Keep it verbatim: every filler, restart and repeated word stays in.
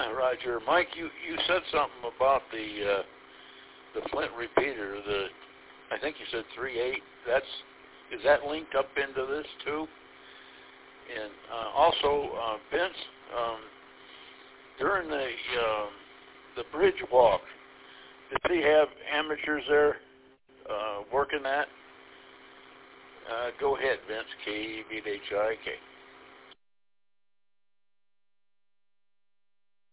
Roger. Mike, you, you said something about the uh, the Flint repeater. The I think you said three eight. That's is that linked up into this too? And uh, also, uh, Vince, um, during the um, the bridge walk, did he have amateurs there uh, working that? Uh, go ahead, Vince. K E V H I K.